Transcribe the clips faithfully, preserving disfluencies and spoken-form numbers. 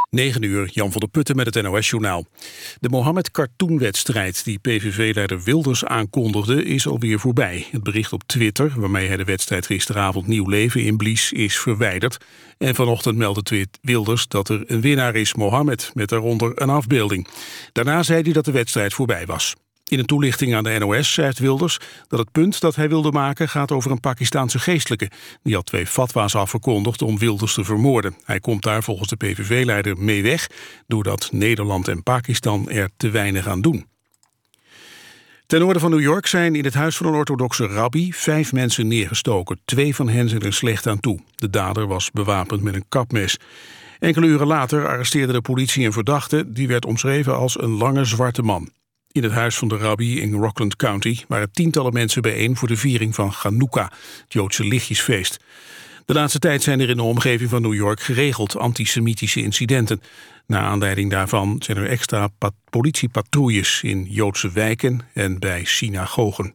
negen uur, Jan van der Putten met het N O S-journaal. De Mohammed Cartoon-wedstrijd die P V V-leider Wilders aankondigde is alweer voorbij. Het bericht op Twitter, waarmee hij de wedstrijd gisteravond nieuw leven inblies, is verwijderd. En vanochtend meldde Wilders dat er een winnaar is, Mohammed, met daaronder een afbeelding. Daarna zei hij dat de wedstrijd voorbij was. In een toelichting aan de N O S schrijft Wilders dat het punt dat hij wilde maken gaat over een Pakistaanse geestelijke. Die had twee fatwa's afgekondigd om Wilders te vermoorden. Hij komt daar volgens de P V V-leider mee weg, doordat Nederland en Pakistan er te weinig aan doen. Ten noorden van New York zijn in het huis van een orthodoxe rabbi vijf mensen neergestoken. Twee van hen zijn er slecht aan toe. De dader was bewapend met een kapmes. Enkele uren later arresteerde de politie een verdachte. Die werd omschreven als een lange zwarte man. In het huis van de rabbi in Rockland County waren tientallen mensen bijeen voor de viering van Chanukka, het Joodse lichtjesfeest. De laatste tijd zijn er in de omgeving van New York geregeld antisemitische incidenten. Naar aanleiding daarvan zijn er extra pat- politiepatrouilles in Joodse wijken en bij synagogen.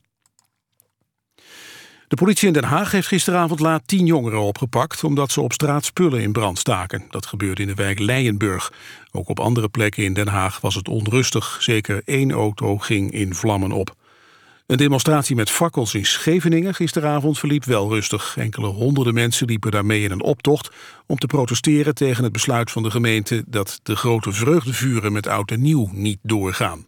De politie in Den Haag heeft gisteravond laat tien jongeren opgepakt omdat ze op straat spullen in brand staken. Dat gebeurde in de wijk Leijenburg. Ook op andere plekken in Den Haag was het onrustig. Zeker één auto ging in vlammen op. Een demonstratie met fakkels in Scheveningen gisteravond verliep wel rustig. Enkele honderden mensen liepen daarmee in een optocht om te protesteren tegen het besluit van de gemeente dat de grote vreugdevuren met oud en nieuw niet doorgaan.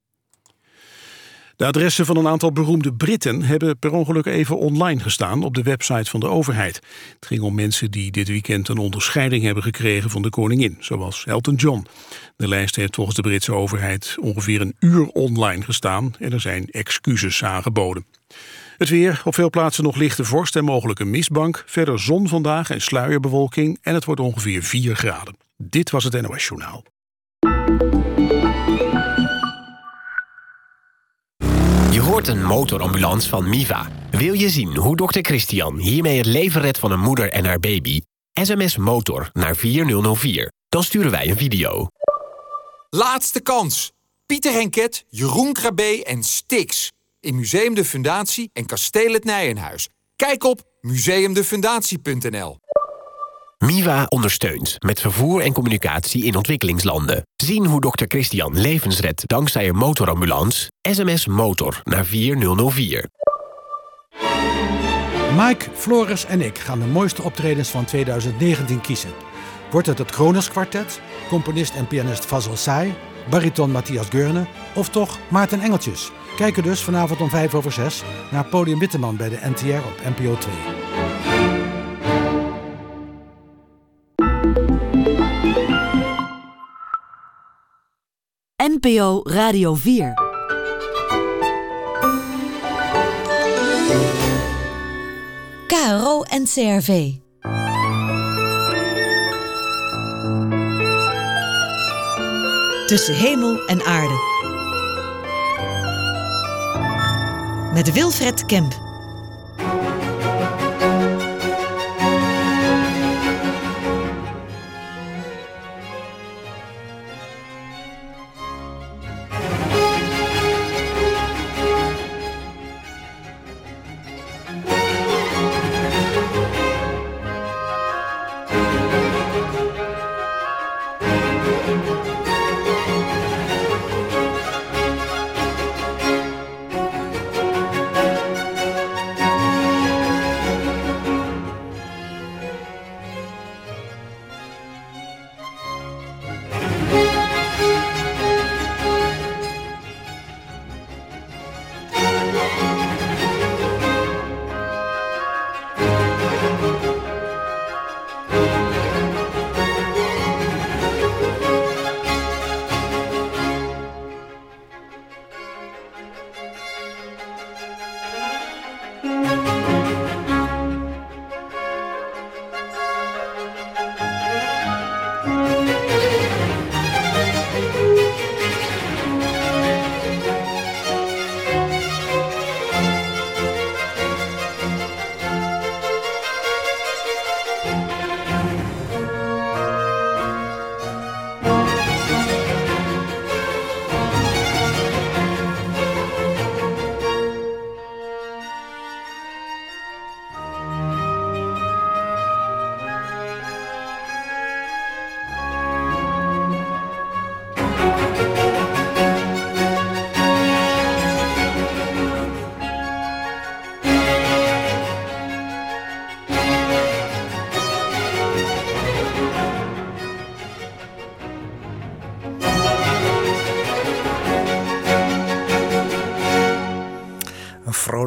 De adressen van een aantal beroemde Britten hebben per ongeluk even online gestaan op de website van de overheid. Het ging om mensen die dit weekend een onderscheiding hebben gekregen van de koningin, zoals Elton John. De lijst heeft volgens de Britse overheid ongeveer een uur online gestaan en er zijn excuses aangeboden. Het weer, op veel plaatsen nog lichte vorst en mogelijk een mistbank. Verder zon vandaag en sluierbewolking en het wordt ongeveer vier graden. Dit was het N O S-journaal. Je hoort een motorambulance van Miva. Wil je zien hoe dokter Christian hiermee het leven redt van een moeder en haar baby? S M S motor naar vier nul nul vier. Dan sturen wij een video. Laatste kans. Pieter Henket, Jeroen Krabbe en Stix. In Museum de Fundatie en Kasteel het Nijenhuis. Kijk op museumdefundatie punt n l. Miva ondersteunt met vervoer en communicatie in ontwikkelingslanden. Zien hoe dokter Christian levens redt dankzij een motorambulance? S M S motor naar vier nul nul vier. Mike, Floris en ik gaan de mooiste optredens van tweeduizend negentien kiezen. Wordt het het Kronos Kwartet, componist en pianist Fazl Say, bariton Matthias Geurne of toch Maarten Engeltjes? Kijk er dus vanavond om vijf over zes naar Podium Witteman bij de N T R op N P O twee. N P O Radio vier. K R O en C R V. Tussen hemel en aarde. Met Wilfred Kemp.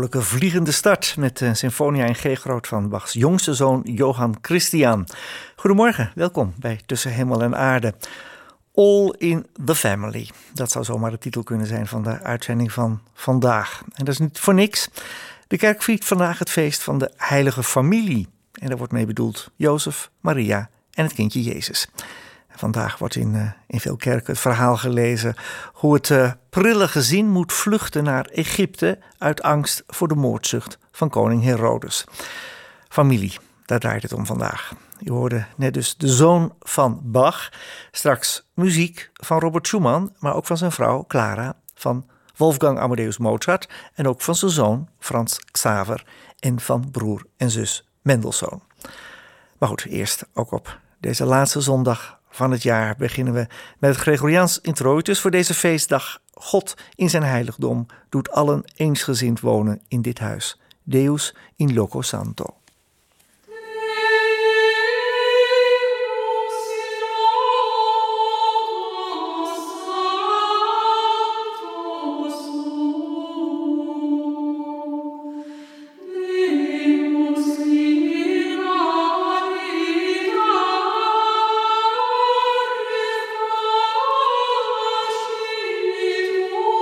vrolijke vliegende start met de Sinfonia in G-groot van Bachs jongste zoon Johann Christian. Goedemorgen, welkom bij Tussen Hemel en Aarde. All in the Family. Dat zou zomaar de titel kunnen zijn van de uitzending van vandaag. En dat is niet voor niks. De kerk viert vandaag het feest van de heilige familie. En daar wordt mee bedoeld Jozef, Maria en het kindje Jezus. Vandaag wordt in, uh, in veel kerken het verhaal gelezen hoe het uh, prille gezin moet vluchten naar Egypte uit angst voor de moordzucht van koning Herodes. Familie, daar draait het om vandaag. U hoorde net dus de zoon van Bach, straks muziek van Robert Schumann, maar ook van zijn vrouw Clara, van Wolfgang Amadeus Mozart en ook van zijn zoon Frans Xaver en van broer en zus Mendelssohn. Maar goed, eerst ook op deze laatste zondag van het jaar beginnen we met het Gregoriaans introitus voor deze feestdag. God in zijn heiligdom doet allen eensgezind wonen in dit huis. Deus in loco santo.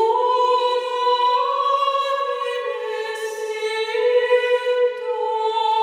Oh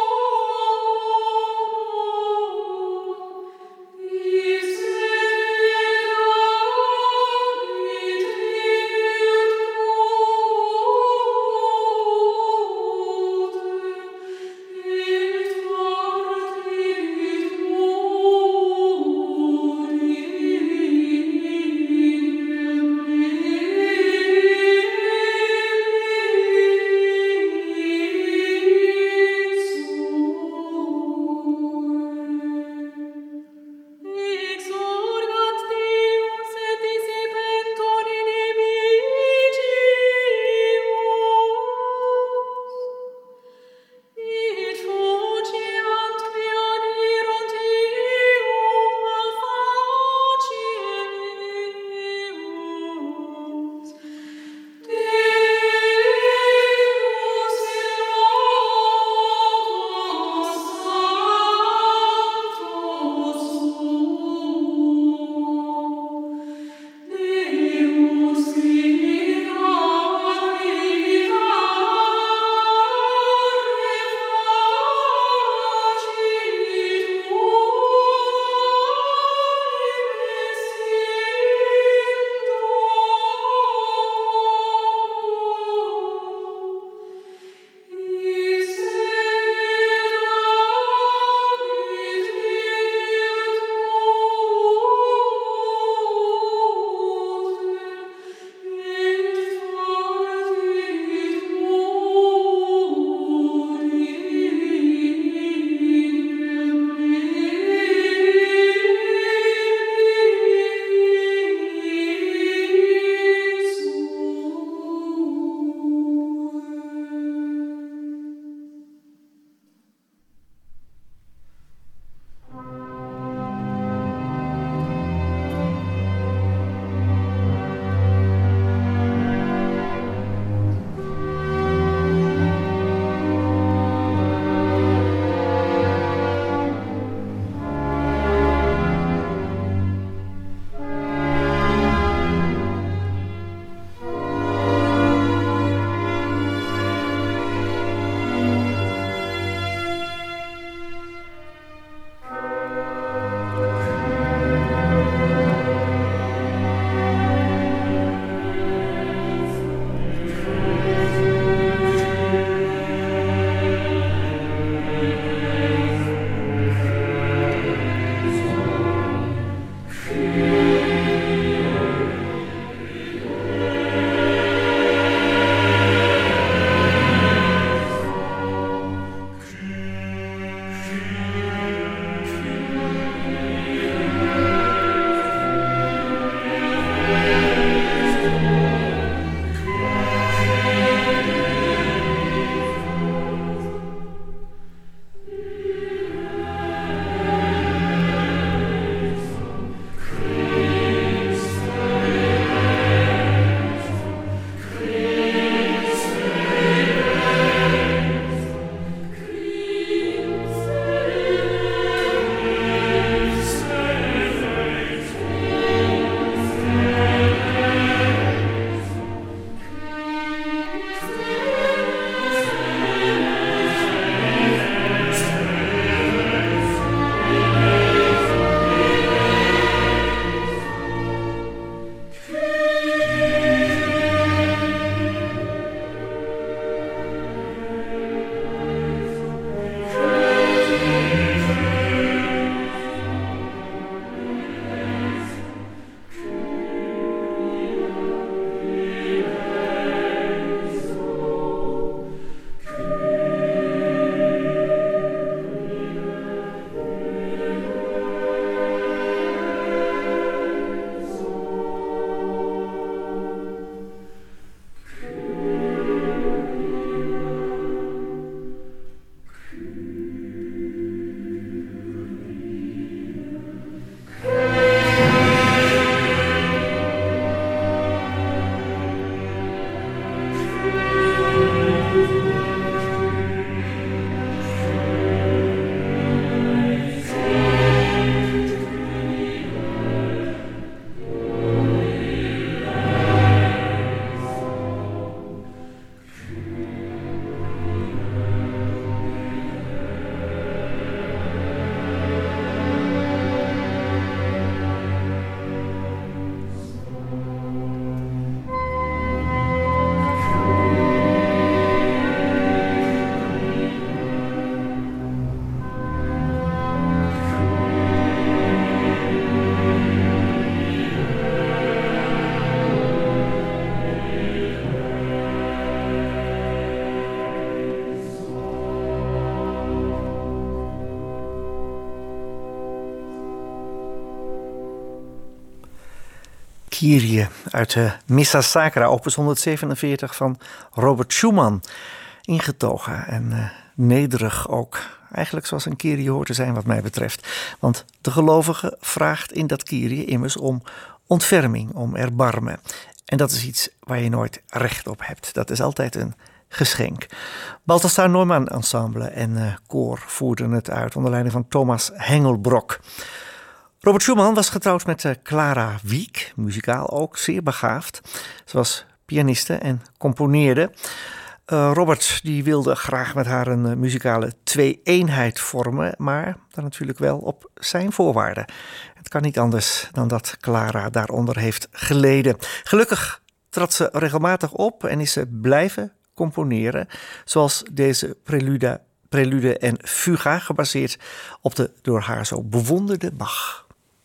Kyrie uit de Missa Sacra, opus honderdzevenenveertig van Robert Schumann. Ingetogen en uh, nederig ook. Eigenlijk zoals een Kyrie hoort te zijn wat mij betreft. Want de gelovige vraagt in dat Kyrie immers om ontferming, om erbarmen. En dat is iets waar je nooit recht op hebt. Dat is altijd een geschenk. Balthasar Neumann Ensemble en uh, koor voerden het uit onder leiding van Thomas Hengelbrock. Robert Schumann was getrouwd met uh, Clara Wieck, muzikaal ook zeer begaafd. Ze was pianiste en componeerde. Uh, Robert die wilde graag met haar een uh, muzikale twee-eenheid vormen, maar dan natuurlijk wel op zijn voorwaarden. Het kan niet anders dan dat Clara daaronder heeft geleden. Gelukkig trad ze regelmatig op en is ze blijven componeren, zoals deze prelude, prelude en fuga, gebaseerd op de door haar zo bewonderde Bach.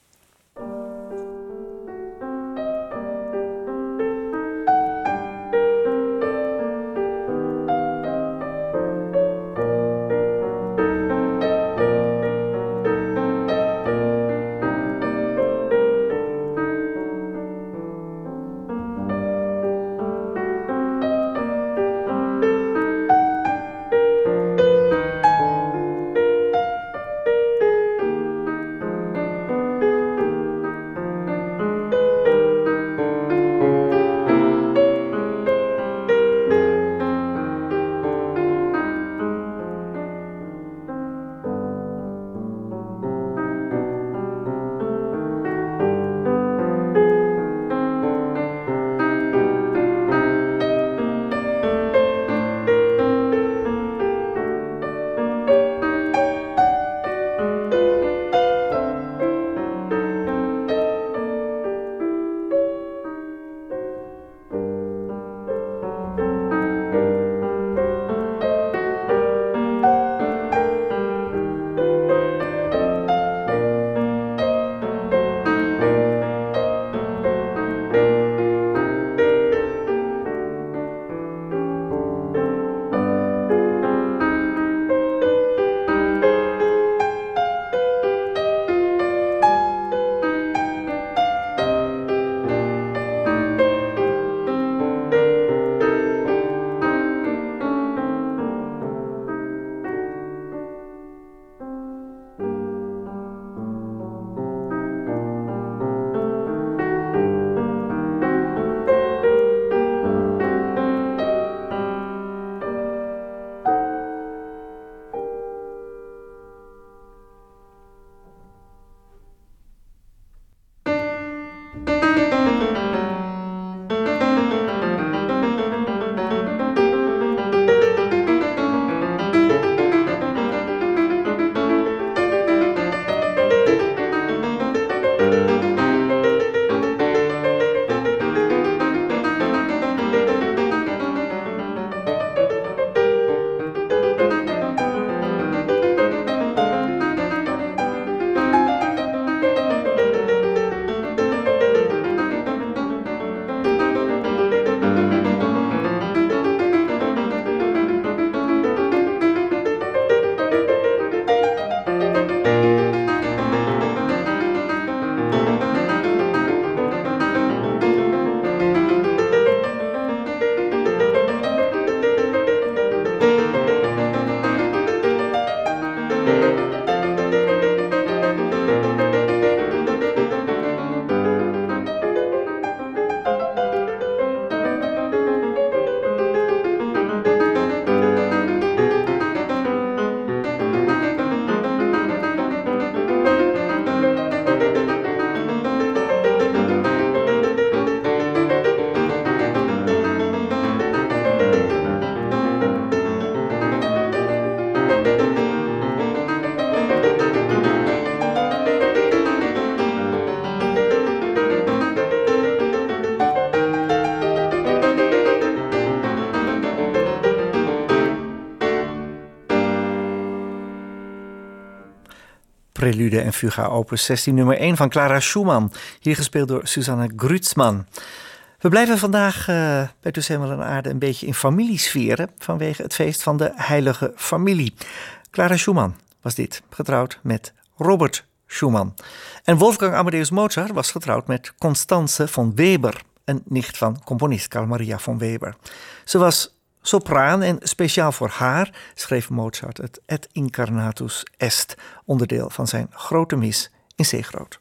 Prelude en Fuga opus zestien nummer één van Clara Schumann, hier gespeeld door Susanne Grützmann. We blijven vandaag uh, bij Tussen Hemel en Aarde een beetje in familiesferen vanwege het feest van de Heilige Familie. Clara Schumann was dit, getrouwd met Robert Schumann. En Wolfgang Amadeus Mozart was getrouwd met Constanze von Weber, een nicht van componist Carl Maria von Weber. Ze was sopraan en speciaal voor haar schreef Mozart het Et Incarnatus Est, onderdeel van zijn grote mis in C groot.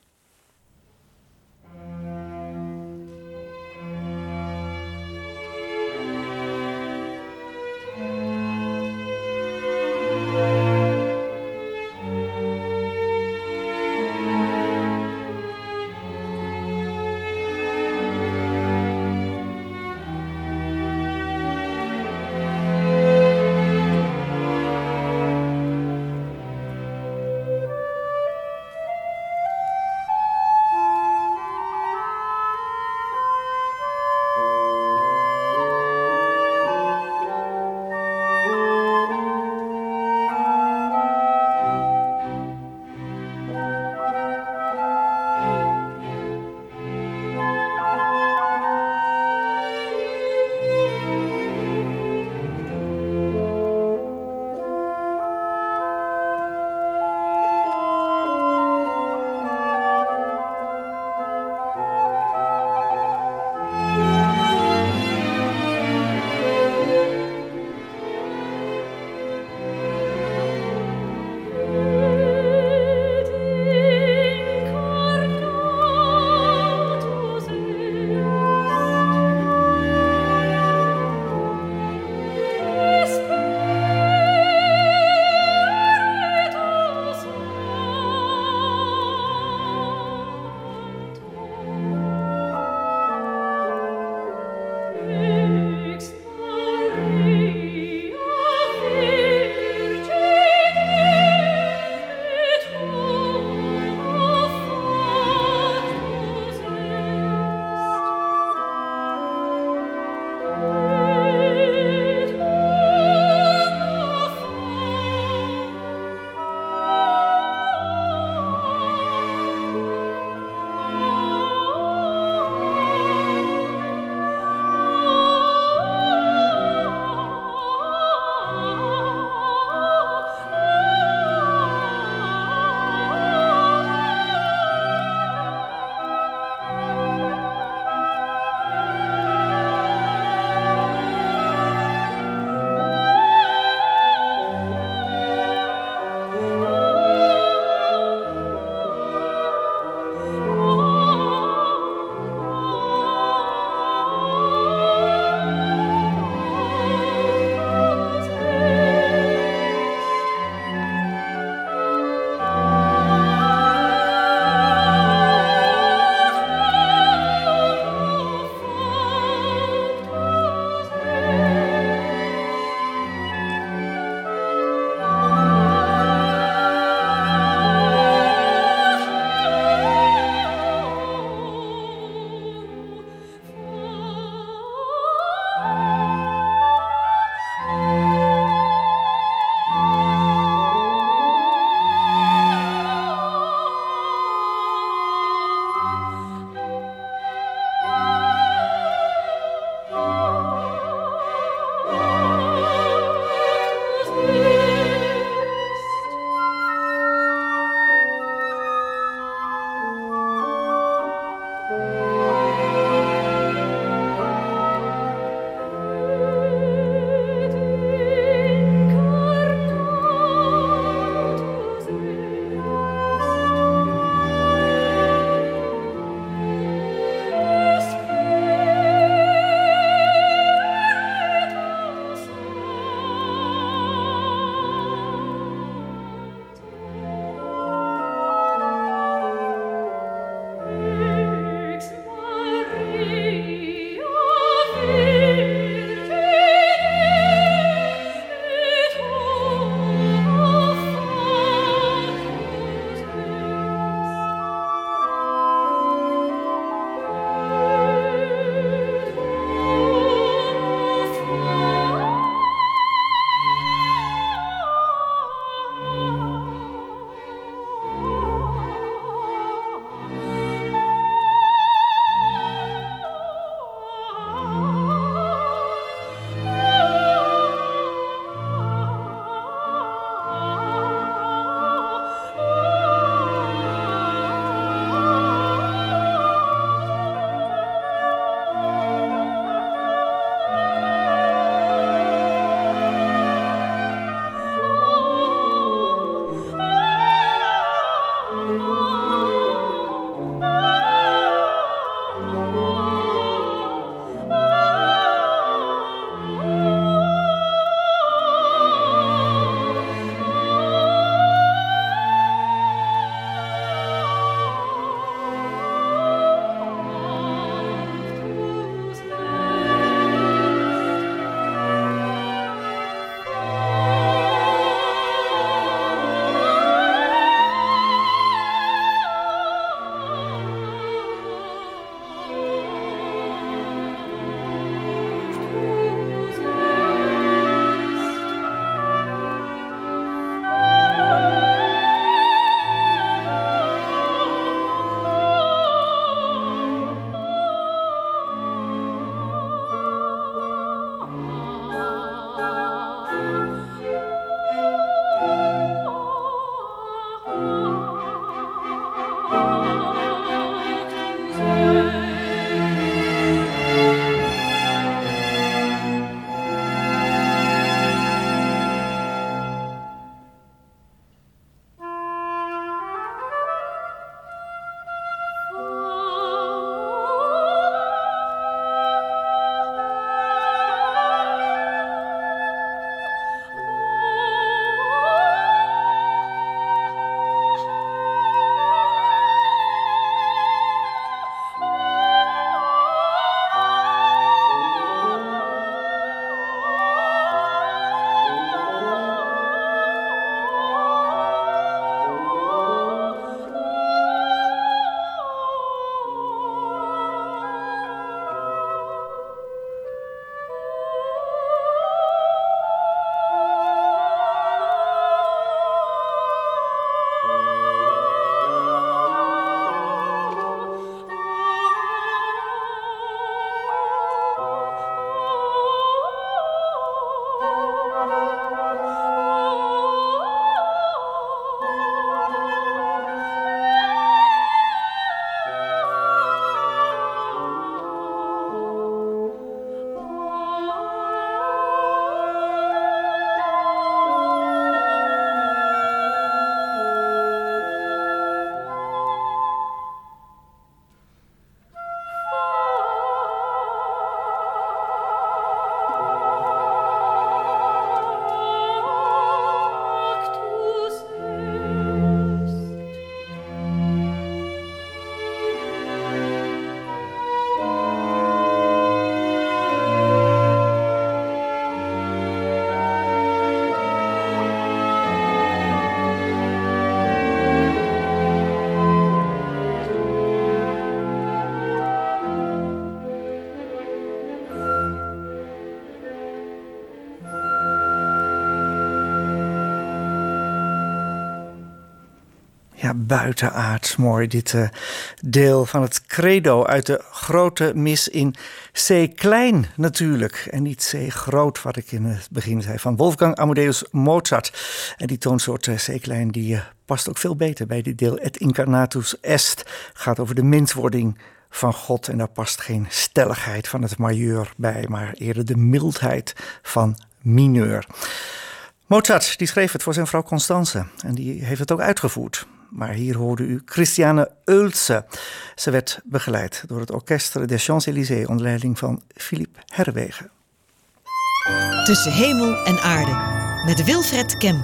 buitenaards mooi. Dit uh, deel van het credo uit de grote mis in C klein natuurlijk. En niet C groot, wat ik in het begin zei, van Wolfgang Amadeus Mozart. En die toonsoort uh, C klein die uh, past ook veel beter bij dit deel. Et incarnatus est gaat over de menswording van God. En daar past geen stelligheid van het majeur bij, maar eerder de mildheid van mineur. Mozart die schreef het voor zijn vrouw Constance en die heeft het ook uitgevoerd. Maar hier hoorde u Christiane Oelze. Ze werd begeleid door het Orchestre des Champs-Élysées onder leiding van Philippe Herwegen. Tussen hemel en aarde met Wilfred Kemp.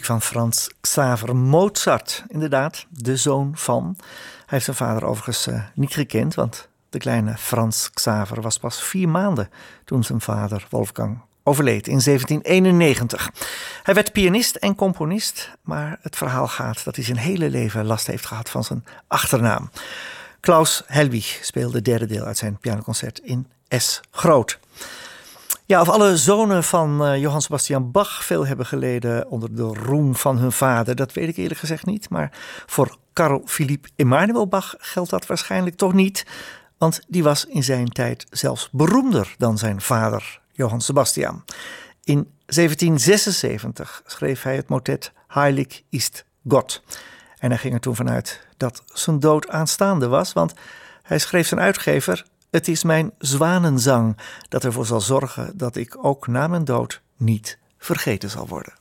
van Frans Xaver Mozart. Inderdaad, de zoon van. Hij heeft zijn vader overigens uh, niet gekend, want de kleine Frans Xaver was pas vier maanden toen zijn vader Wolfgang overleed in zeventien eenennegentig. Hij werd pianist en componist, maar het verhaal gaat dat hij zijn hele leven last heeft gehad van zijn achternaam. Klaus Helbig speelde het derde deel uit zijn pianoconcert in S groot. Ja, of alle zonen van uh, Johann Sebastian Bach veel hebben geleden onder de roem van hun vader, dat weet ik eerlijk gezegd niet. Maar voor Carl Philipp Emanuel Bach geldt dat waarschijnlijk toch niet, want die was in zijn tijd zelfs beroemder dan zijn vader Johann Sebastian. In zeventien zesenzeventig schreef hij het motet Heilig ist Gott. En hij ging er toen vanuit dat zijn dood aanstaande was, want hij schreef zijn uitgever: het is mijn zwanenzang dat ervoor zal zorgen dat ik ook na mijn dood niet vergeten zal worden.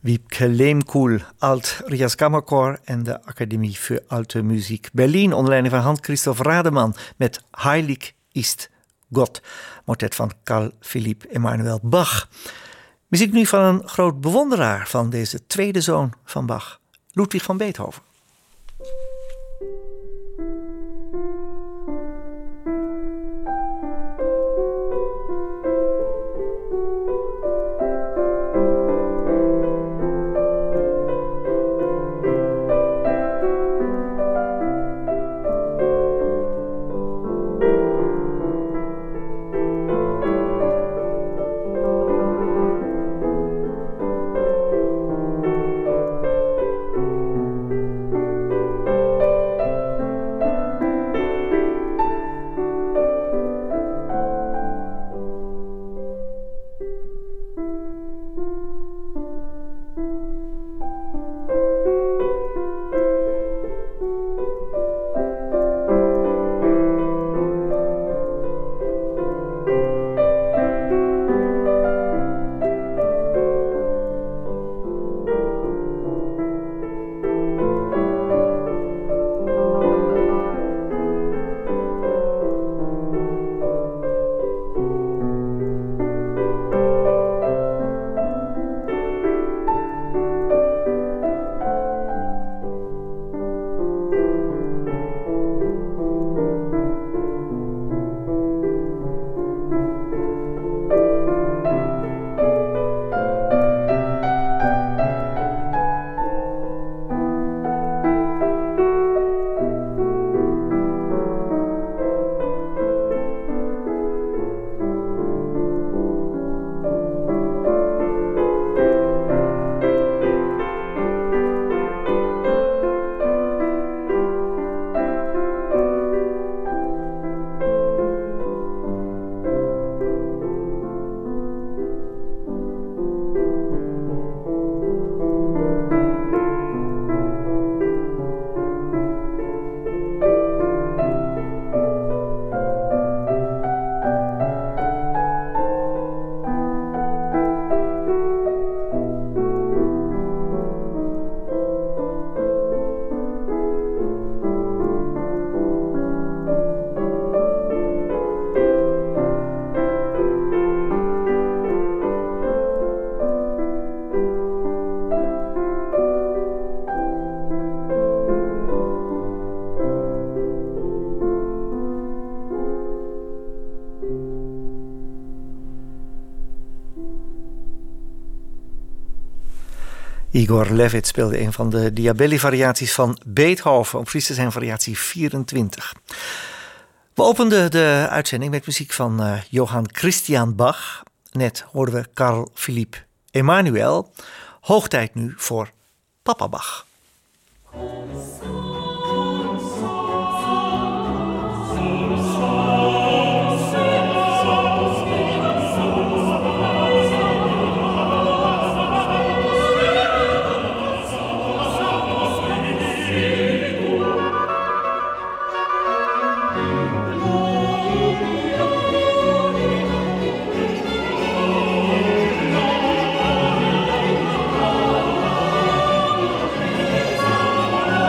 Wiebke Leemkoel, Alt Rias Kammerchor en de Academie voor Alte Muziek Berlin onder leiding van Hans-Christoph Rademan met Heilig ist Gott, motet van Carl Philipp Emanuel Bach. Muziek nu van een groot bewonderaar van deze tweede zoon van Bach, Ludwig van Beethoven. Igor Levit speelde een van de Diabelli-variaties van Beethoven, om precies te zijn variatie vierentwintig. We openden de uitzending met muziek van uh, Johann Christian Bach. Net hoorden we Carl Philipp Emanuel. Hoog tijd nu voor Papa Bach. Oh,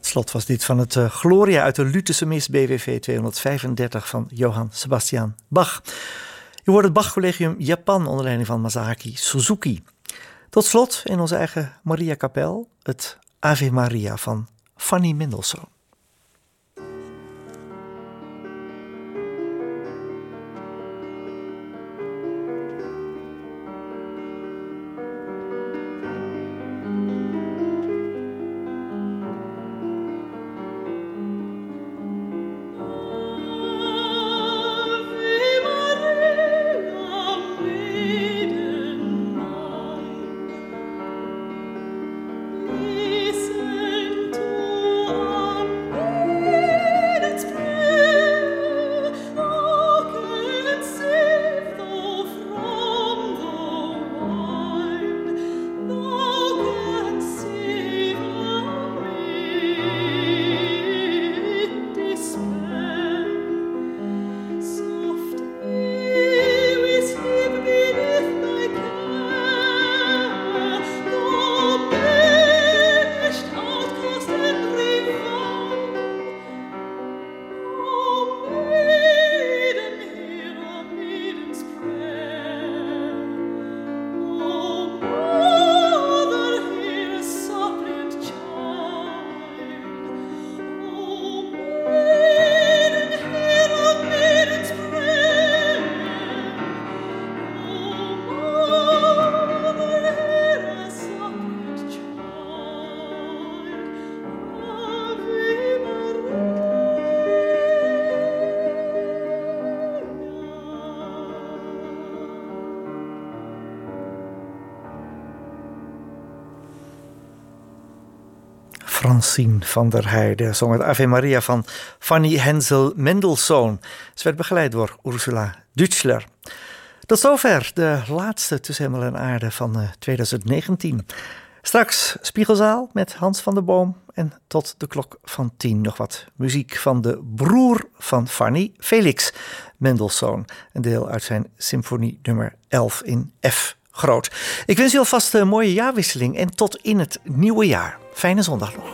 slot was dit van het uh, Gloria uit de Lutherse Mis B W V tweehonderdvijfendertig van Johann Sebastian Bach. Je hoort het Bach-collegium Japan onder leiding van Masaaki Suzuki. Tot slot in onze eigen Maria-kapel het Ave Maria van Fanny Mendelssohn. Francine van der Heijden zong het Ave Maria van Fanny Hensel Mendelssohn. Ze werd begeleid door Ursula Dütschler. Tot zover de laatste Tussen Hemel en Aarde van twintig negentien. Straks Spiegelzaal met Hans van der Boom. En tot de klok van tien nog wat muziek van de broer van Fanny, Felix Mendelssohn. Een deel uit zijn symfonie nummer elf in F groot. Ik wens u alvast een mooie jaarwisseling en tot in het nieuwe jaar. Fijne zondag nog.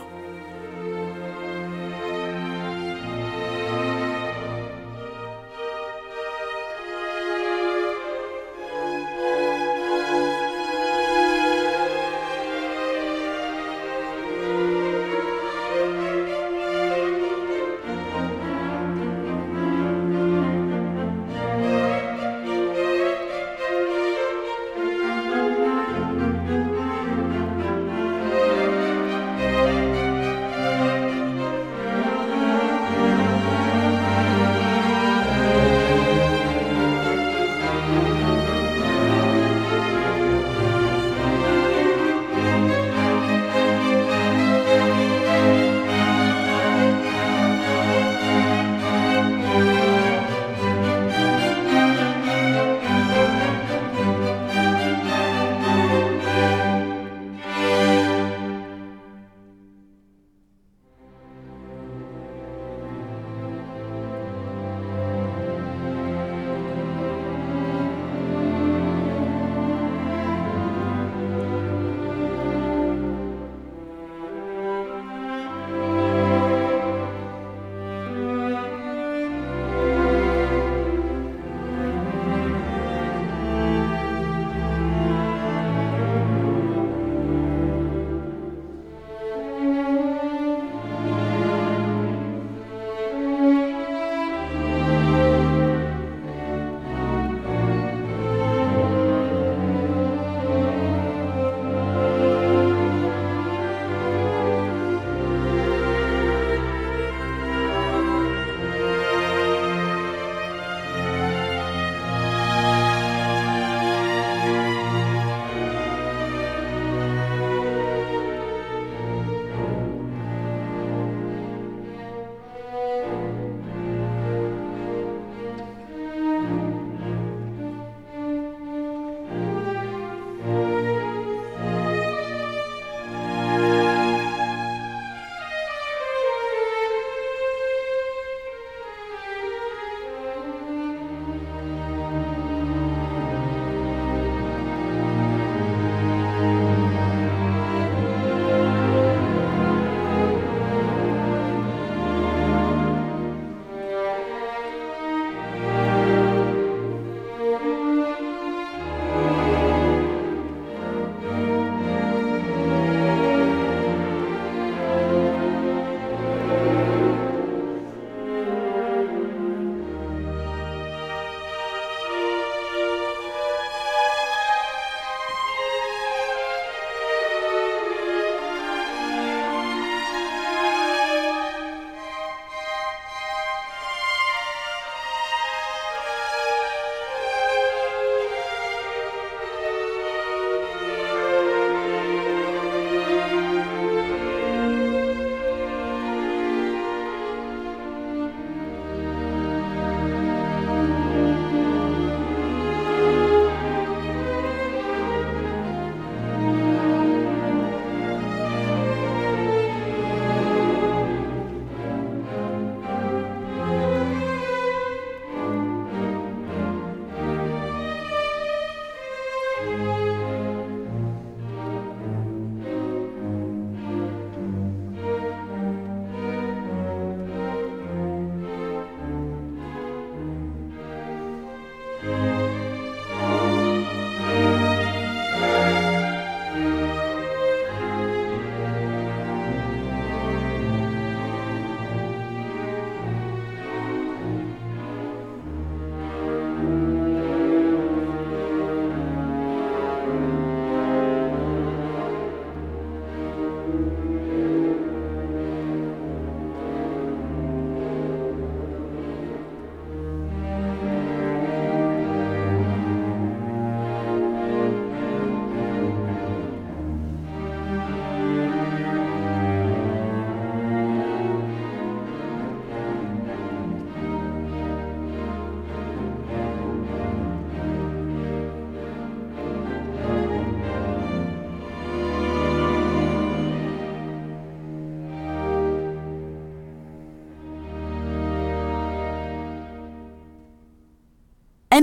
Thank you.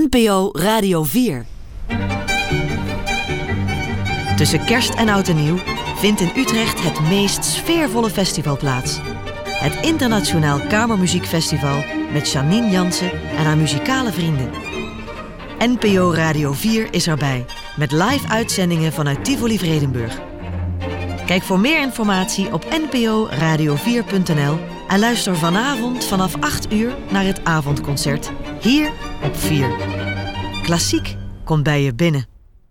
N P O Radio vier. Tussen kerst en oud en nieuw vindt in Utrecht het meest sfeervolle festival plaats. Het Internationaal Kamermuziekfestival met Janine Jansen en haar muzikale vrienden. N P O Radio vier is erbij, met live uitzendingen vanuit Tivoli Vredenburg. Kijk voor meer informatie op n p o radio vier punt n l en luister vanavond vanaf acht uur naar het avondconcert, hier op vier. Klassiek komt bij je binnen.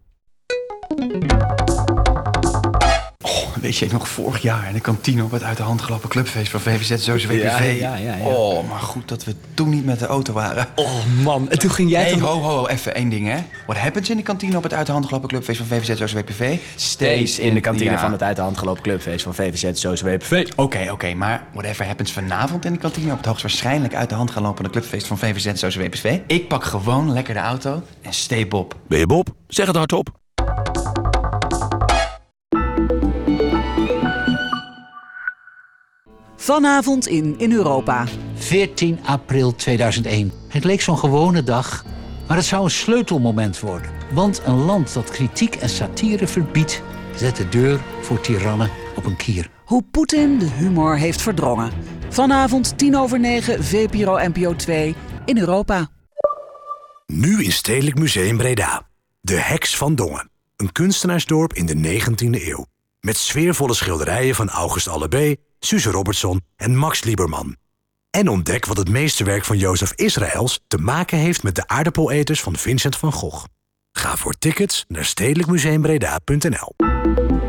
Oh, weet je nog vorig jaar in de kantine op het uit de hand gelopen clubfeest van V V Z Zoze W P V? Ja, ja, ja, ja. Oh, maar goed dat we toen niet met de auto waren. Oh man, en toen ging jij Hey, toch... ho, ho, ho, even één ding, hè. What happens in de kantine op het uit de hand gelopen clubfeest van V V Z Zoze W P V? Stays in de kantine Ja. van het uit de hand gelopen clubfeest van V V Z Zoze W P V. Oké, oké, okay, maar whatever happens vanavond in de kantine op het hoogstwaarschijnlijk uit de hand gelopende clubfeest van V V Z Zoze W P V. Ik pak gewoon lekker de auto en stay Bob. Ben je Bob? Zeg het hardop. Vanavond in In Europa. veertien april tweeduizend één. Het leek zo'n gewone dag, maar het zou een sleutelmoment worden. Want een land dat kritiek en satire verbiedt, zet de deur voor tirannen op een kier. Hoe Poetin de humor heeft verdrongen. Vanavond tien over negen, V P R O N P O twee, In Europa. Nu in Stedelijk Museum Breda. De Heks van Dongen. Een kunstenaarsdorp in de negentiende eeuw. Met sfeervolle schilderijen van August Allebee, Suze Robertson en Max Lieberman. En ontdek wat het meesterwerk van Jozef Israëls te maken heeft met de aardappeleters van Vincent van Gogh. Ga voor tickets naar stedelijk museum breda punt n l.